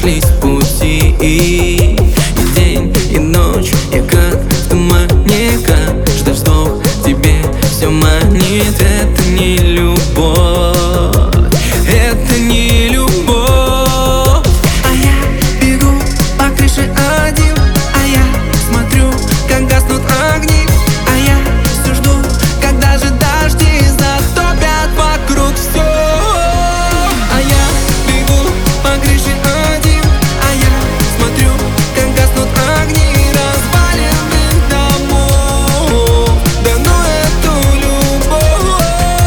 разошлись пути, и день, и ночь, я как в тумане, каждый вздох тебе все манит. Это не любовь, это не любовь. А я бегу по крыше один, а я смотрю, как гаснут огни, а я все жду, когда же дожди затопят вокруг все. А я бегу по крыше один, а я смотрю, как гаснут огни разваленных домов. Да ну эту любовь.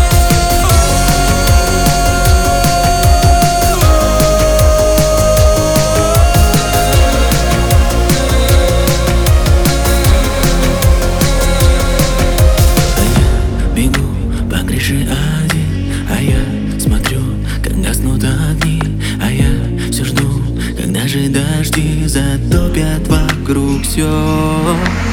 Бегу по крыше один, а я смотрю, как гаснут огни, а я все жду, когда же дожди затопят вокруг все.